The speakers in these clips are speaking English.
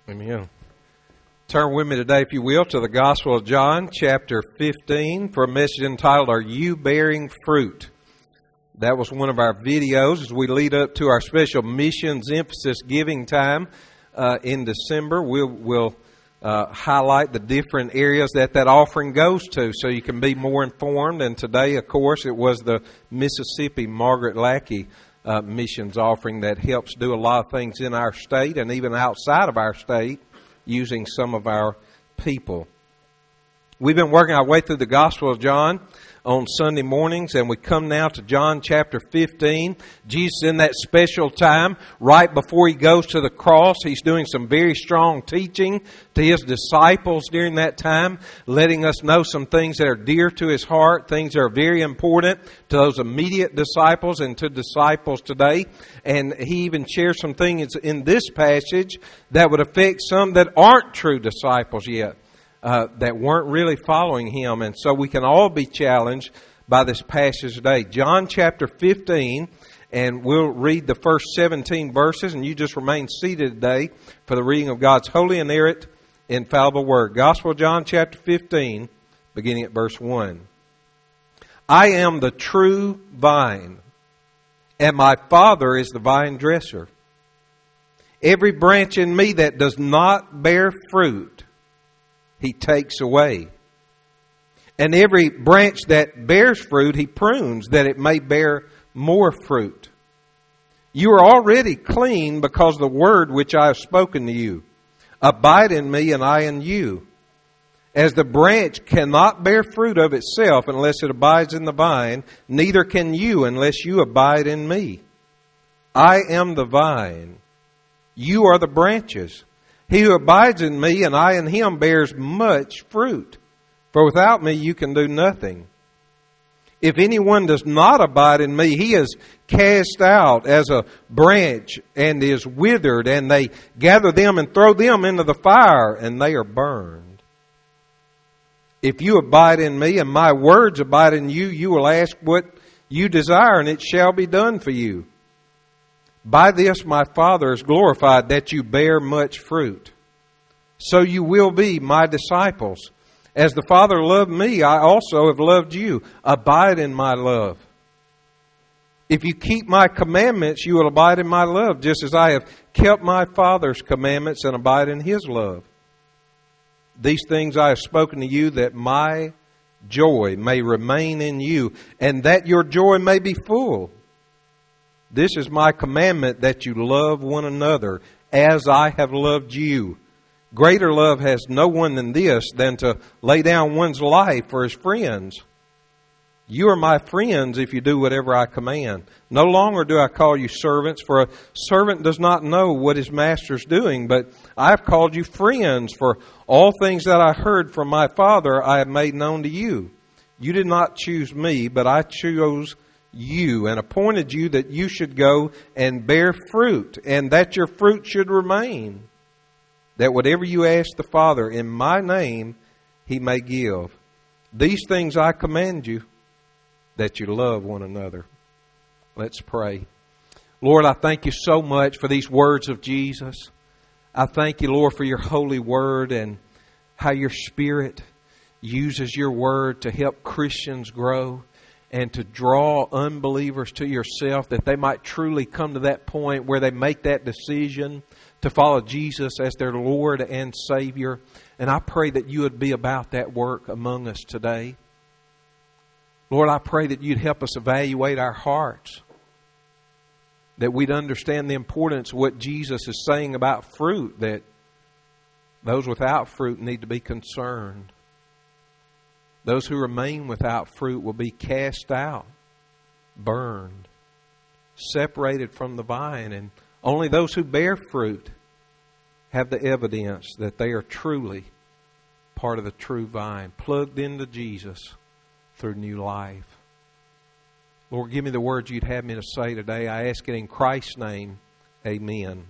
Amen. Turn with me today, if you will, to the Gospel of John, chapter 15, for a message entitled, Are You Bearing Fruit? That was one of our videos as we lead up to our special missions emphasis giving time in December. We'll highlight the different areas that offering goes to so you can be more informed. And today, of course, it was the Mississippi Margaret Lackey missions offering that helps do a lot of things in our state and even outside of our state using some of our people. We've been working our way through the Gospel of John on Sunday mornings, and we come now to John chapter 15. Jesus, in that special time, right before He goes to the cross, He's doing some very strong teaching to His disciples during that time, letting us know some things that are dear to His heart, things that are very important to those immediate disciples and to disciples today. And He even shares some things in this passage that would affect some that aren't true disciples yet. That weren't really following Him. And so we can all be challenged by this passage today. John chapter 15, and we'll read the first 17 verses, and you just remain seated today for the reading of God's holy, inerrant, infallible Word. Gospel of John chapter 15, beginning at verse 1. I am the true vine, and my Father is the vine dresser. Every branch in me that does not bear fruit, He takes away. And every branch that bears fruit, He prunes, that it may bear more fruit. You are already clean because of the word which I have spoken to you. Abide in me, and I in you. As the branch cannot bear fruit of itself unless it abides in the vine, neither can you unless you abide in me. I am the vine. You are the branches. He who abides in me and I in him bears much fruit. For without me you can do nothing. If anyone does not abide in me, he is cast out as a branch and is withered, and they gather them and throw them into the fire, and they are burned. If you abide in me and my words abide in you, you will ask what you desire, and it shall be done for you. By this my Father is glorified, that you bear much fruit. So you will be my disciples. As the Father loved me, I also have loved you. Abide in my love. If you keep my commandments, you will abide in my love, just as I have kept my Father's commandments and abide in His love. These things I have spoken to you, that my joy may remain in you, and that your joy may be full. This is my commandment, that you love one another as I have loved you. Greater love has no one than this, than to lay down one's life for his friends. You are my friends if you do whatever I command. No longer do I call you servants, for a servant does not know what his master is doing, but I have called you friends, for all things that I heard from my Father I have made known to you. You did not choose me, but I chose you and appointed you that you should go and bear fruit, and that your fruit should remain, that whatever you ask the Father in my name, He may give. These things I command you, that you love one another. Let's pray. Lord, I thank you so much for these words of Jesus. I thank you, Lord, for your holy word and how your Spirit uses your word to help Christians grow and to draw unbelievers to yourself, that they might truly come to that point where they make that decision to follow Jesus as their Lord and Savior. And I pray that you would be about that work among us today. Lord, I pray that you'd help us evaluate our hearts, that we'd understand the importance of what Jesus is saying about fruit, that those without fruit need to be concerned. Those who remain without fruit will be cast out, burned, separated from the vine. And only those who bear fruit have the evidence that they are truly part of the true vine, plugged into Jesus through new life. Lord, give me the words you'd have me to say today. I ask it in Christ's name. Amen.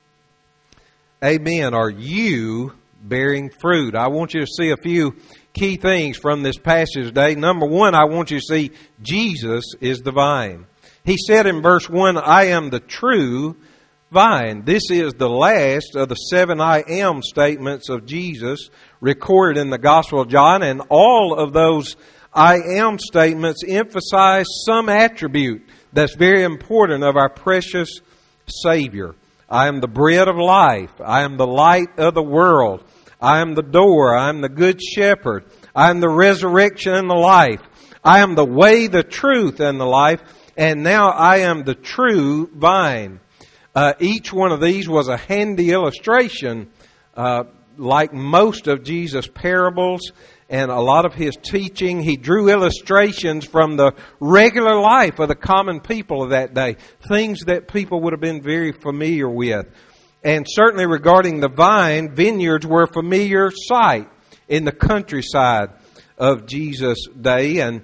Amen. Are you bearing fruit? I want you to see a few key things from this passage today. Number one, I want you to see Jesus is the vine. He said in verse 1, I am the true vine. This is the last of the 7 I am statements of Jesus recorded in the Gospel of John, and all of those I am statements emphasize some attribute that's very important of our precious Savior. I am the bread of life. I am the light of the world. I am the door. I am the good shepherd. I am the resurrection and the life. I am the way, the truth, and the life. And now I am the true vine. Each one of these was a handy illustration, like most of Jesus' parables and a lot of His teaching. He drew illustrations from the regular life of the common people of that day, things that people would have been very familiar with. And certainly regarding the vine, vineyards were a familiar sight in the countryside of Jesus' day. And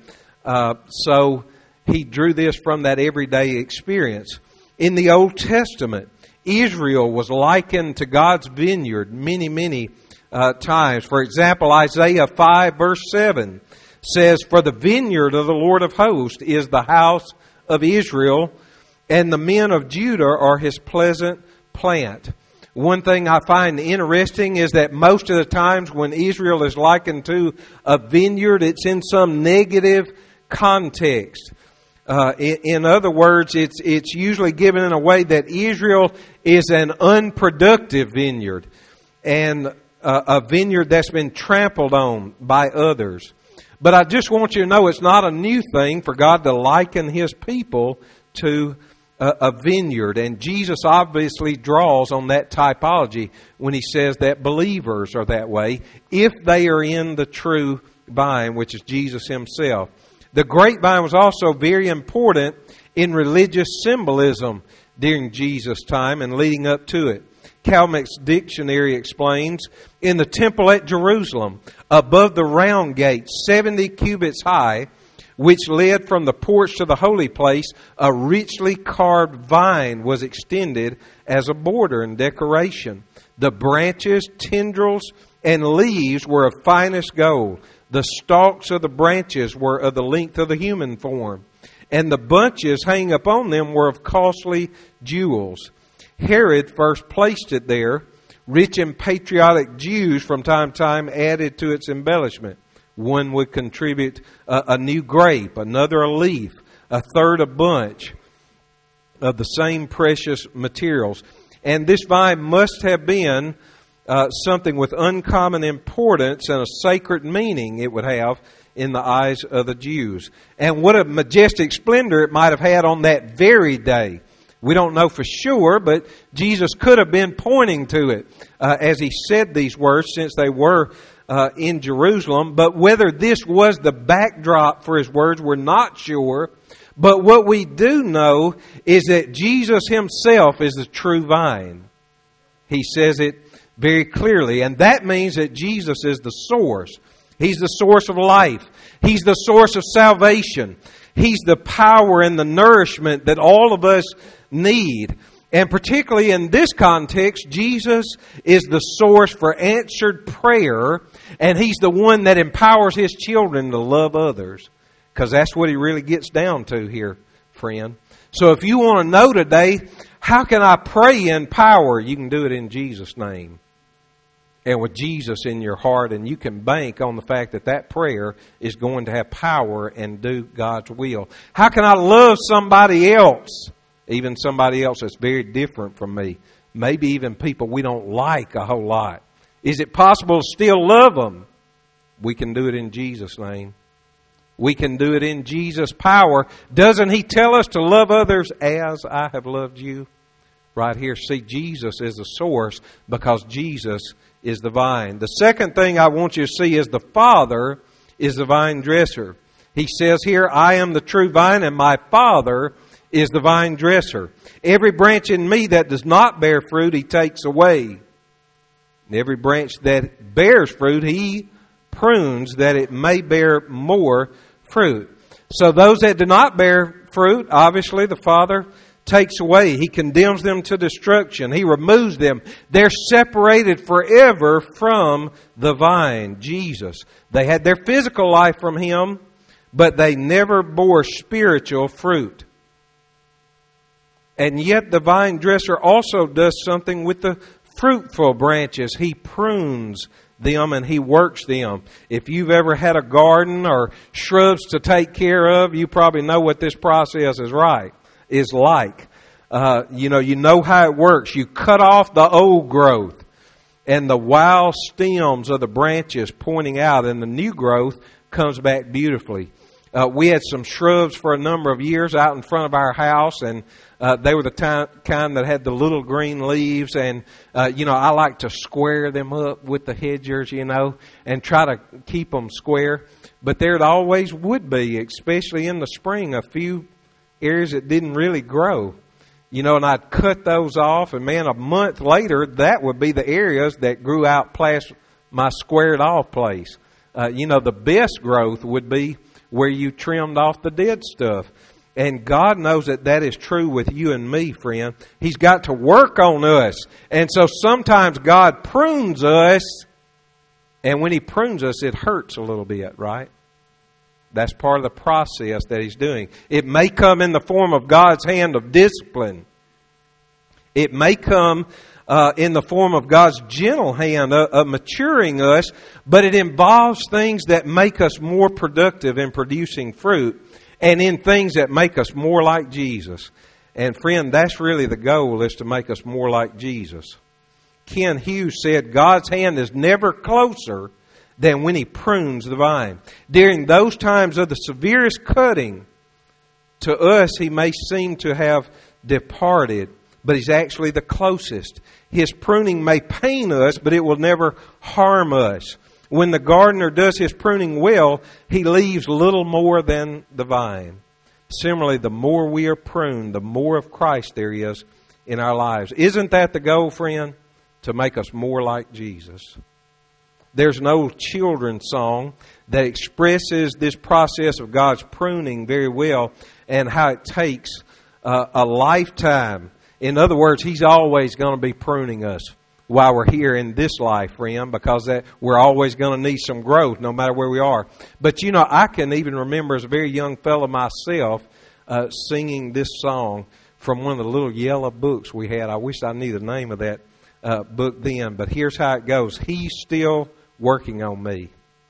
so He drew this from that everyday experience. In the Old Testament, Israel was likened to God's vineyard many times. For example, Isaiah 5 verse 7 says, "For the vineyard of the Lord of hosts is the house of Israel, and the men of Judah are His pleasant plant." One thing I find interesting is that most of the times when Israel is likened to a vineyard, it's in some negative context. In other words, it's usually given in a way that Israel is an unproductive vineyard and a vineyard that's been trampled on by others. But I just want you to know it's not a new thing for God to liken His people to a vineyard. And Jesus obviously draws on that typology when He says that believers are that way if they are in the true vine, which is Jesus Himself. The grapevine was also very important in religious symbolism during Jesus' time and leading up to it. Calmeck's dictionary explains, in the temple at Jerusalem, above the round gate, 70 cubits high, which led from the porch to the holy place, a richly carved vine was extended as a border and decoration. The branches, tendrils, and leaves were of finest gold. The stalks of the branches were of the length of the human form, and the bunches hanging upon them were of costly jewels. Herod first placed it there. Rich and patriotic Jews from time to time added to its embellishment. One would contribute a new grape, another a leaf, a third a bunch of the same precious materials. And this vine must have been something with uncommon importance and a sacred meaning it would have in the eyes of the Jews. And what a majestic splendor it might have had on that very day. We don't know for sure, but Jesus could have been pointing to it as He said these words, since they were in Jerusalem. But whether this was the backdrop for His words, we're not sure. But what we do know is that Jesus Himself is the true vine. He says it very clearly, and that means that Jesus is the source. He's the source of life. He's the source of salvation. He's the power and the nourishment that all of us need. And particularly in this context, Jesus is the source for answered prayer, and He's the one that empowers His children to love others. Because that's what He really gets down to here, friend. So if you want to know today, how can I pray in power? You can do it in Jesus' name. And with Jesus in your heart, and you can bank on the fact that that prayer is going to have power and do God's will. How can I love somebody else? Even somebody else that's very different from me. Maybe even people we don't like a whole lot. Is it possible to still love them? We can do it in Jesus' name. We can do it in Jesus' power. Doesn't He tell us to love others as I have loved you? Right here, see, Jesus is the source because Jesus is the vine. The second thing I want you to see is the Father is the vine dresser. He says here, I am the true vine and my Father is the vine dresser. Every branch in me that does not bear fruit, He takes away. And every branch that bears fruit, He prunes that it may bear more fruit. So those that do not bear fruit, obviously the Father takes away. He condemns them to destruction. He removes them. They're separated forever from the vine, Jesus. They had their physical life from Him, but they never bore spiritual fruit. And yet the vine dresser also does something with the fruitful branches. He prunes them and He works them. If you've ever had a garden or shrubs to take care of, you probably know what this process is like. You know how it works. You cut off the old growth and the wild stems of the branches pointing out, and the new growth comes back beautifully. We had some shrubs for a number of years out in front of our house, and they were the kind that had the little green leaves. And, I like to square them up with the hedgers, and try to keep them square. But there always would be, especially in the spring, a few areas that didn't really grow. And I'd cut those off, and man, a month later, that would be the areas that grew out past my squared off place. The best growth would be where you trimmed off the dead stuff. And God knows that is true with you and me, friend. He's got to work on us. And so sometimes God prunes us, and when He prunes us, it hurts a little bit, right? That's part of the process that He's doing. It may come in the form of God's hand of discipline. It may come in the form of God's gentle hand of maturing us, but it involves things that make us more productive in producing fruit and in things that make us more like Jesus. And friend, that's really the goal, is to make us more like Jesus. Ken Hughes said, God's hand is never closer than when He prunes the vine. During those times of the severest cutting, to us He may seem to have departed, but He's actually the closest. His pruning may pain us, but it will never harm us. When the gardener does his pruning well, he leaves little more than the vine. Similarly, the more we are pruned, the more of Christ there is in our lives. Isn't that the goal, friend? To make us more like Jesus. There's an old children's song that expresses this process of God's pruning very well, and how it takes a lifetime. In other words, He's always going to be pruning us while we're here in this life, friend, because we're always going to need some growth no matter where we are. But I can even remember as a very young fellow myself singing this song from one of the little yellow books we had. I wish I knew the name of that book then, but here's how it goes. He's still working on me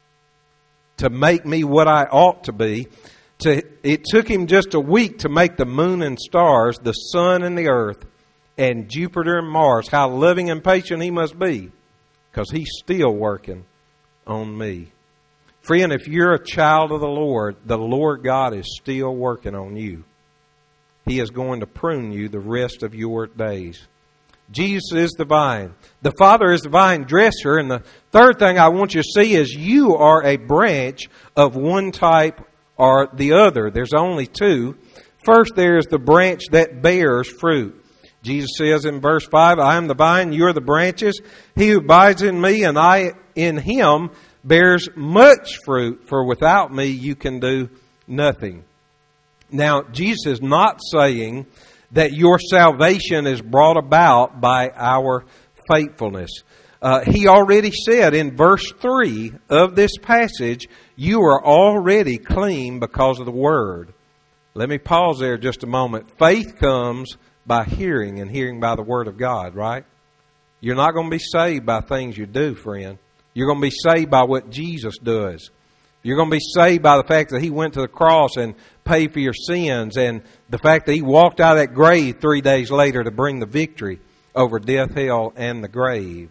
to make me what I ought to be. It took Him just a week to make the moon and stars, the sun and the earth, and Jupiter and Mars. How loving and patient He must be, because He's still working on me. Friend, if you're a child of the Lord God is still working on you. He is going to prune you the rest of your days. Jesus is the vine. The Father is the vine dresser. And the third thing I want you to see is you are a branch of one type or the other. There's only two. First, there is the branch that bears fruit. Jesus says in verse 5, I am the vine, you are the branches. He who abides in me and I in him bears much fruit, for without me you can do nothing. Now, Jesus is not saying that your salvation is brought about by our faithfulness. He already said in verse 3 of this passage, you are already clean because of the Word. Let me pause there just a moment. Faith comes by hearing, and hearing by the Word of God, right? You're not going to be saved by things you do, friend. You're going to be saved by what Jesus does. You're going to be saved by the fact that He went to the cross and paid for your sins, and the fact that He walked out of that grave 3 days later to bring the victory over death, hell, and the grave.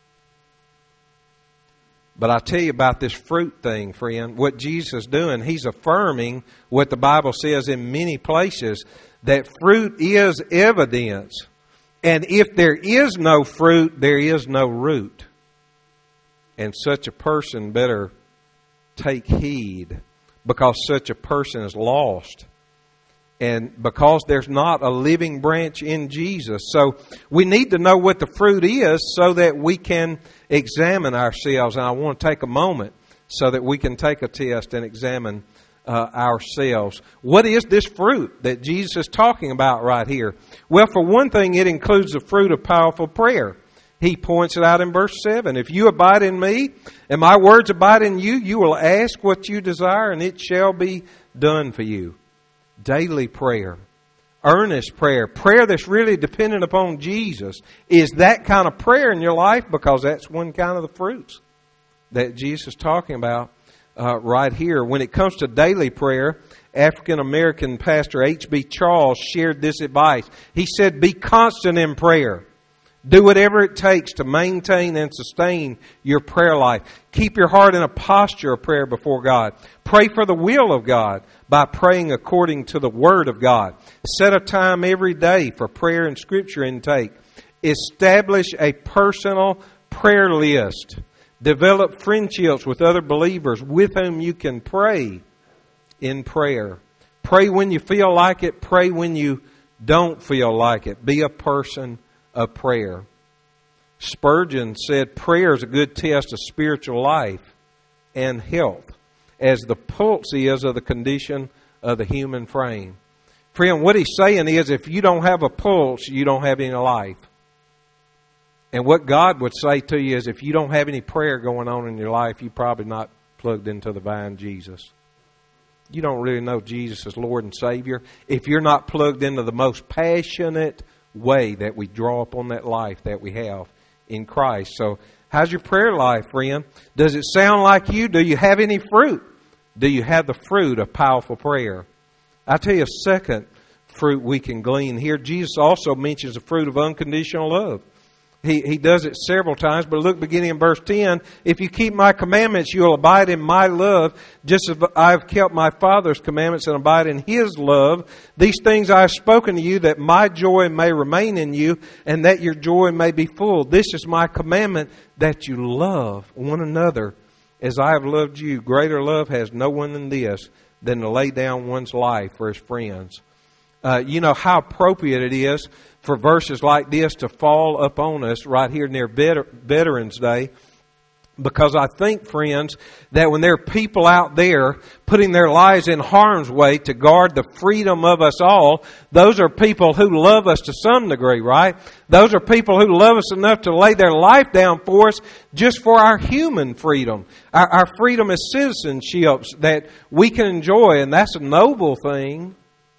But I tell you about this fruit thing, friend. What Jesus is doing, He's affirming what the Bible says in many places, that fruit is evidence. And if there is no fruit, there is no root. And such a person better take heed, because such a person is lost. And because there's not a living branch in Jesus. So we need to know what the fruit is so that we can examine ourselves. And I want to take a moment so that we can take a test and examine ourselves. What is this fruit that Jesus is talking about right here? Well, for one thing, it includes the fruit of powerful prayer. He points it out in verse 7. If you abide in me and my words abide in you, you will ask what you desire and it shall be done for you. Daily prayer, earnest prayer, prayer that's really dependent upon Jesus. Is that kind of prayer in your life? Because that's one kind of the fruits that Jesus is talking about right here. When it comes to daily prayer, African-American pastor H.B. Charles shared this advice. He said, be constant in prayer. Do whatever it takes to maintain and sustain your prayer life. Keep your heart in a posture of prayer before God. Pray for the will of God by praying according to the Word of God. Set a time every day for prayer and Scripture intake. Establish a personal prayer list. Develop friendships with other believers with whom you can pray in prayer. Pray when you feel like it. Pray when you don't feel like it. Be a person of prayer. Spurgeon said prayer is a good test of spiritual life and health, as the pulse is of the condition of the human frame. Friend, what he's saying is if you don't have a pulse, you don't have any life. And what God would say to you is if you don't have any prayer going on in your life, you're probably not plugged into the vine Jesus. You don't really know Jesus as Lord and Savior if you're not plugged into the most passionate way that we draw upon that life that we have in Christ. So, how's your prayer life, friend? Does it sound like you? Do you have any fruit? Do you have the fruit of powerful prayer? I'll tell you a second fruit we can glean here. Jesus also mentions the fruit of unconditional love. He does it several times, but look beginning in verse 10. If you keep my commandments, you will abide in my love, just as I have kept my Father's commandments and abide in His love. These things I have spoken to you, that my joy may remain in you, and that your joy may be full. This is my commandment, that you love one another as I have loved you. Greater love has no one than this, than to lay down one's life for his friends. You know how appropriate it is for verses like this to fall upon us right here near Veterans Day. Because I think, friends, that when there are people out there putting their lives in harm's way to guard the freedom of us all, those are people who love us to some degree, right? Those are people who love us enough to lay their life down for us just for our human freedom. Our freedom as citizenships that we can enjoy, and that's a noble thing.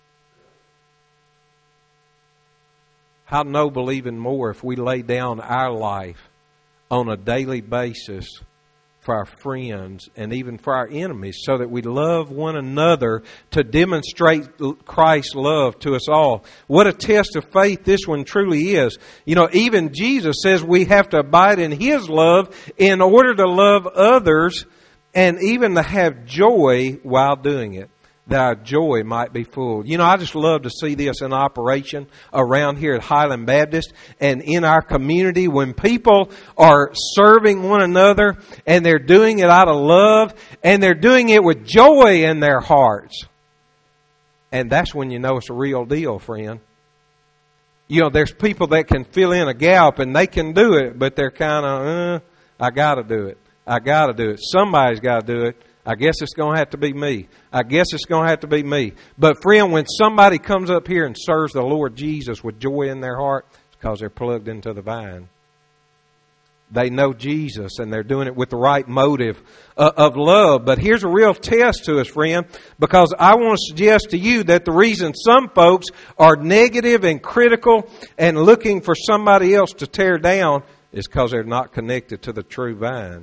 How noble even more if we lay down our life on a daily basis for our friends and even for our enemies, so that we love one another to demonstrate Christ's love to us all. What a test of faith this one truly is. You know, even Jesus says we have to abide in His love in order to love others and even to have joy while doing it, that our joy might be full. You know, I just love to see this in operation around here at Highland Baptist and in our community when people are serving one another and they're doing it out of love and they're doing it with joy in their hearts. And that's when you know it's a real deal, friend. You know, there's people that can fill in a gap and they can do it, but they're kind of, I got to do it. I got to do it. Somebody's got to do it. I guess it's going to have to be me. I guess it's going to have to be me. But friend, when somebody comes up here and serves the Lord Jesus with joy in their heart, it's because they're plugged into the vine. They know Jesus and they're doing it with the right motive of love. But here's a real test to us, friend, because I want to suggest to you that the reason some folks are negative and critical and looking for somebody else to tear down is because they're not connected to the true vine,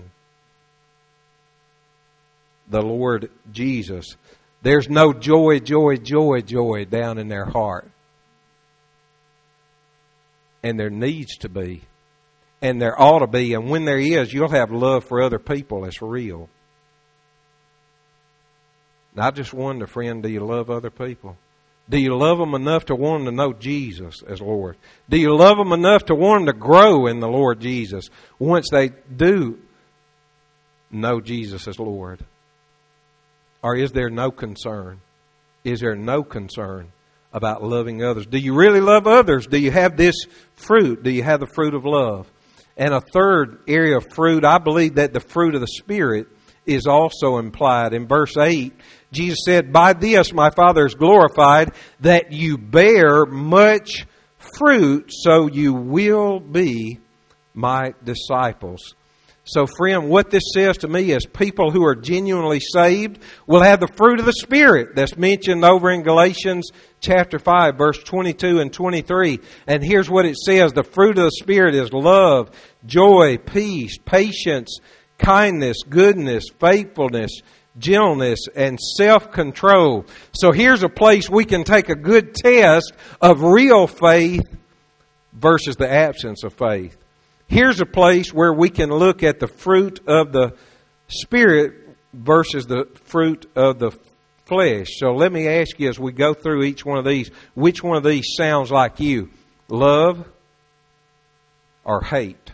the Lord Jesus. There's no joy down in their heart. And there needs to be. And there ought to be. And when there is, you'll have love for other people that's real. And I just wonder, friend, do you love other people? Do you love them enough to want them to know Jesus as Lord? Do you love them enough to want them to grow in the Lord Jesus once they do know Jesus as Lord? Or is there no concern? Is there no concern about loving others? Do you really love others? Do you have this fruit? Do you have the fruit of love? And a third area of fruit, I believe that the fruit of the Spirit is also implied. In verse 8, Jesus said, by this my Father is glorified, that you bear much fruit, so you will be my disciples. So friend, what this says to me is people who are genuinely saved will have the fruit of the Spirit that's mentioned over in Galatians chapter 5, verse 22 and 23. And here's what it says. The fruit of the Spirit is love, joy, peace, patience, kindness, goodness, faithfulness, gentleness, and self-control. So here's a place we can take a good test of real faith versus the absence of faith. Here's a place where we can look at the fruit of the Spirit versus the fruit of the flesh. So let me ask you as we go through each one of these, which one of these sounds like you? Love or hate?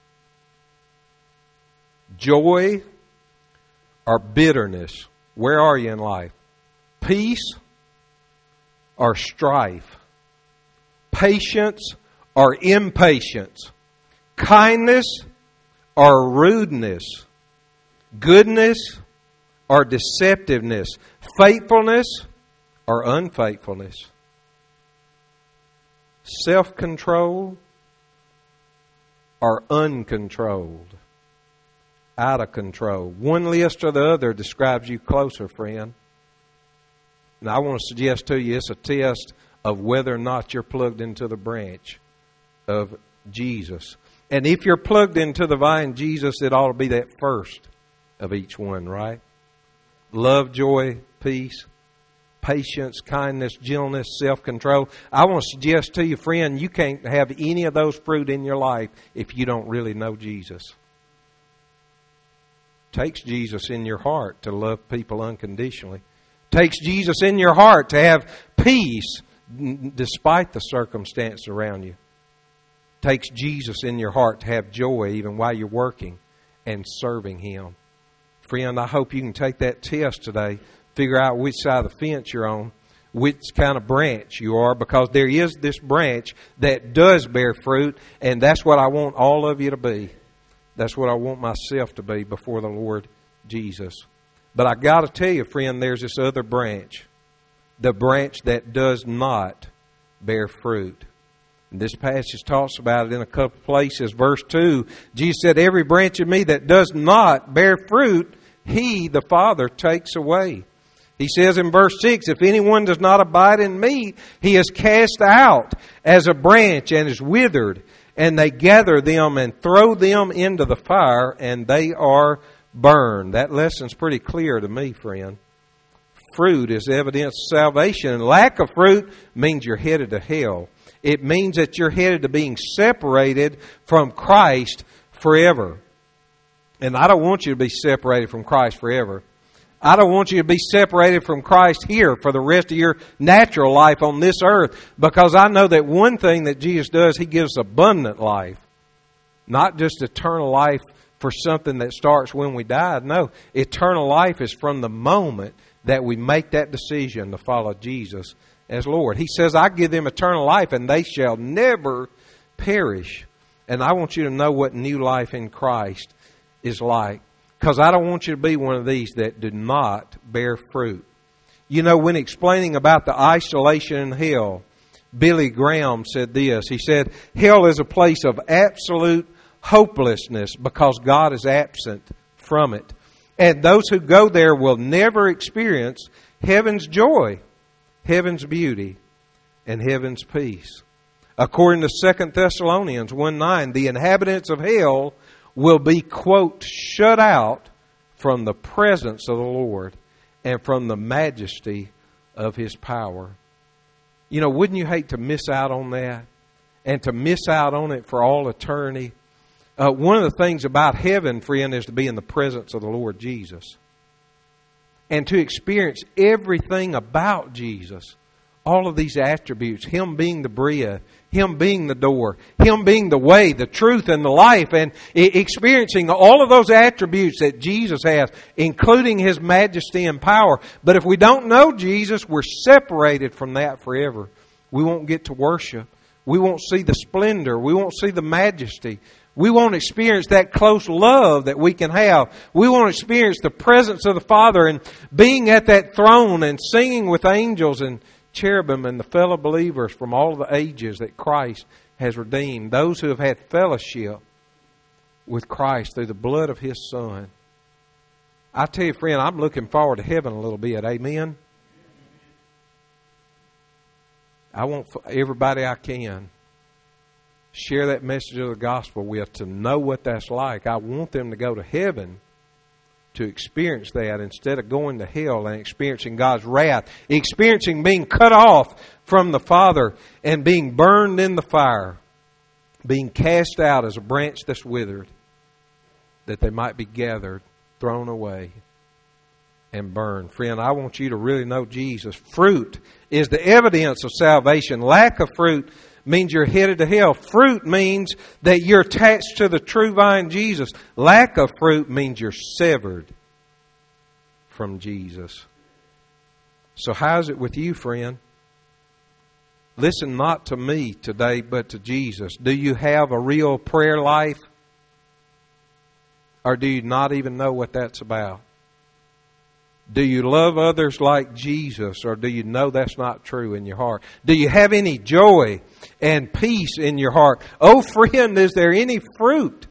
Joy or bitterness? Where are you in life? Peace or strife? Patience or impatience? Kindness or rudeness? Goodness or deceptiveness? Faithfulness or unfaithfulness? Self-control or uncontrolled? Out of control. One list or the other describes you closer, friend. And I want to suggest to you it's a test of whether or not you're plugged into the branch of Jesus. And if you're plugged into the vine, Jesus, it ought to be that first of each one, right? Love, joy, peace, patience, kindness, gentleness, self-control. I want to suggest to you, friend, you can't have any of those fruit in your life if you don't really know Jesus. It takes Jesus in your heart to love people unconditionally. It takes Jesus in your heart to have peace despite the circumstance around you. Takes Jesus in your heart to have joy even while you're working and serving Him. Friend, I hope you can take that test today, figure out which side of the fence you're on, which kind of branch you are, because there is this branch that does bear fruit, and that's what I want all of you to be. That's what I want myself to be before the Lord Jesus. But I got to tell you, friend, there's this other branch, the branch that does not bear fruit. This passage talks about it in a couple of places. Verse 2, Jesus said, every branch of me that does not bear fruit, He, the Father, takes away. He says in verse 6, if anyone does not abide in me, he is cast out as a branch and is withered. And they gather them and throw them into the fire, and they are burned. That lesson's pretty clear to me, friend. Fruit is evidence of salvation, and lack of fruit means you're headed to hell. It means that you're headed to being separated from Christ forever. And I don't want you to be separated from Christ forever. I don't want you to be separated from Christ here for the rest of your natural life on this earth. Because I know that one thing that Jesus does, He gives abundant life. Not just eternal life for something that starts when we die. No, eternal life is from the moment that we make that decision to follow Jesus as Lord. He says, I give them eternal life and they shall never perish. And I want you to know what new life in Christ is like. Because I don't want you to be one of these that do not bear fruit. You know, when explaining about the isolation in hell, Billy Graham said this. He said, hell is a place of absolute hopelessness because God is absent from it. And those who go there will never experience heaven's joy, heaven's beauty, and heaven's peace. According to 2 Thessalonians 1:9, the inhabitants of hell will be, quote, shut out from the presence of the Lord and from the majesty of His power. You know, wouldn't you hate to miss out on that? And to miss out on it for all eternity? One of the things about heaven, friend, is to be in the presence of the Lord Jesus. And to experience everything about Jesus. All of these attributes. Him being the bread. Him being the door. Him being the way, the truth, and the life. And experiencing all of those attributes that Jesus has. Including His majesty and power. But if we don't know Jesus, we're separated from that forever. We won't get to worship. We won't see the splendor. We won't see the majesty. We won't experience that close love that we can have. We won't experience the presence of the Father and being at that throne and singing with angels and cherubim and the fellow believers from all the ages that Christ has redeemed. Those who have had fellowship with Christ through the blood of His Son. I tell you, friend, I'm looking forward to heaven a little bit. Amen? I want everybody I can share that message of the gospel with to know what that's like. I want them to go to heaven to experience that instead of going to hell and experiencing God's wrath, experiencing being cut off from the Father and being burned in the fire, being cast out as a branch that's withered, that they might be gathered, thrown away, and burned. Friend, I want you to really know Jesus. Fruit is the evidence of salvation. Lack of fruit means you're headed to hell. Fruit means that you're attached to the true vine, Jesus. Lack of fruit means you're severed from Jesus. So how's it with you, friend? Listen not to me today, but to Jesus. Do you have a real prayer life? Or do you not even know what that's about? Do you love others like Jesus, or do you know that's not true in your heart? Do you have any joy and peace in your heart? Oh, friend, is there any fruit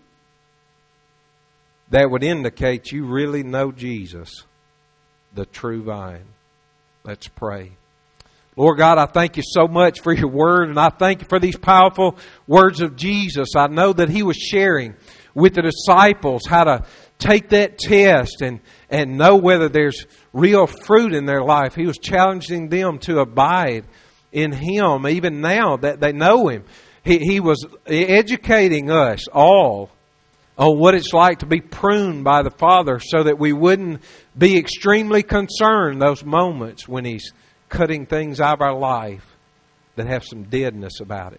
that would indicate you really know Jesus, the true vine? Let's pray. Lord God, I thank you so much for your word, and I thank you for these powerful words of Jesus. I know that He was sharing with the disciples how to take that test and know whether there's real fruit in their life. He was challenging them to abide in Him even now that they know Him. He was educating us all on what it's like to be pruned by the Father so that we wouldn't be extremely concerned those moments when He's cutting things out of our life that have some deadness about it,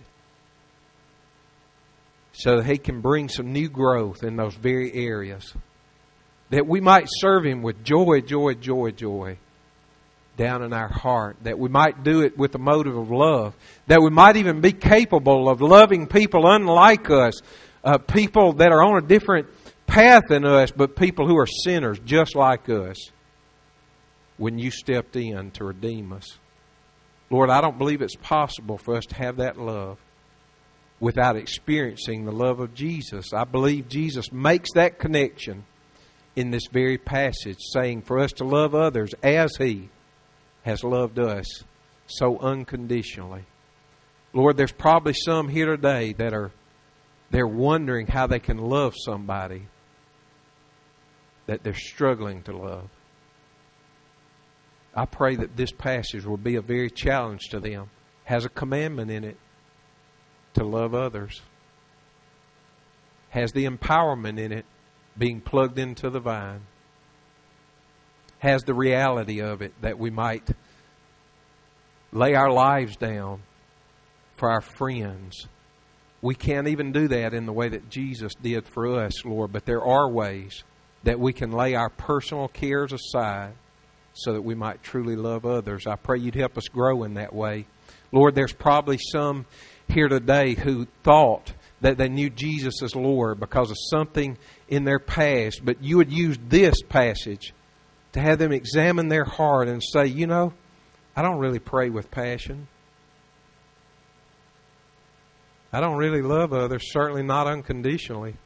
so that He can bring some new growth in those very areas, that we might serve Him with joy, joy, joy, joy down in our heart, that we might do it with a motive of love, that we might even be capable of loving people unlike us, people that are on a different path than us, but people who are sinners just like us, when you stepped in to redeem us. Lord, I don't believe it's possible for us to have that love without experiencing the love of Jesus. I believe Jesus makes that connection in this very passage, saying for us to love others as He has loved us so unconditionally. Lord, there's probably some here today that they're wondering how they can love somebody that they're struggling to love. I pray that this passage will be a very challenge to them. Has a commandment in it to love others. Has the empowerment in it, being plugged into the vine. Has the reality of it that we might lay our lives down for our friends. We can't even do that in the way that Jesus did for us, Lord, but there are ways that we can lay our personal cares aside so that we might truly love others. I pray You'd help us grow in that way. Lord, there's probably some here today who thought that they knew Jesus as Lord because of something in their past, but You would use this passage to have them examine their heart and say, you know, I don't really pray with passion. I don't really love others, certainly not unconditionally.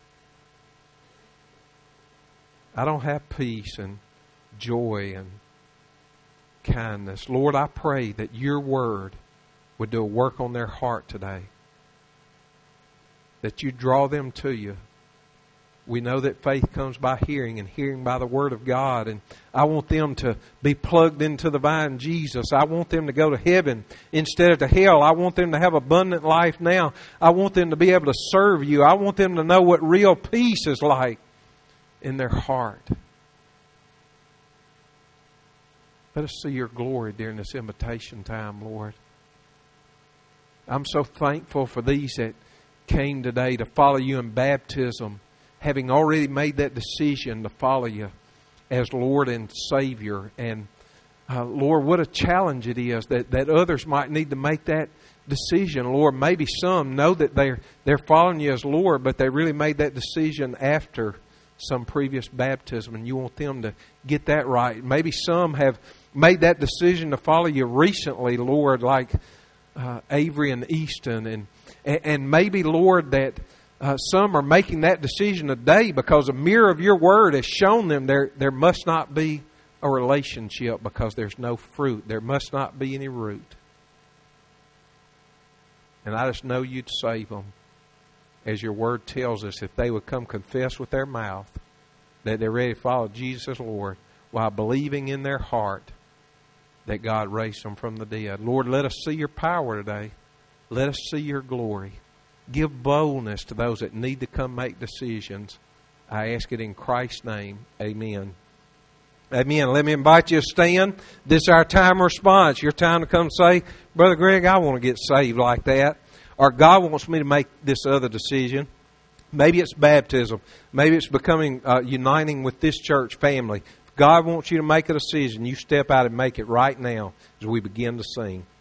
I don't have peace and joy and kindness. Lord, I pray that Your Word would do a work on their heart today. That You draw them to You. We know that faith comes by hearing, and hearing by the Word of God. And I want them to be plugged into the vine, Jesus. I want them to go to heaven instead of to hell. I want them to have abundant life now. I want them to be able to serve You. I want them to know what real peace is like in their heart. Let us see Your glory during this invitation time, Lord. I'm so thankful for these that came today to follow You in baptism, having already made that decision to follow You as Lord and Savior. And Lord, what a challenge it is that others might need to make that decision. Lord, maybe some know that they're following You as Lord, but they really made that decision after some previous baptism, and You want them to get that right. Maybe some have made that decision to follow You recently, Lord, like Avery and Easton, and maybe, Lord, that some are making that decision today because a mirror of your word has shown them there must not be a relationship because there's no fruit. There must not be any root. And I just know you'd save them. As your word tells us, if they would come confess with their mouth that they're ready to follow Jesus as Lord while believing in their heart that God raised them from the dead. Lord, let us see your power today. Let us see your glory. Give boldness to those that need to come make decisions. I ask it in Christ's name. Amen. Amen. Let me invite you to stand. This is our time of response. Your time to come say, Brother Greg, I want to get saved like that. Or God wants me to make this other decision. Maybe it's baptism. Maybe it's becoming, uniting with this church family. If God wants you to make a decision, you step out and make it right now as we begin to sing.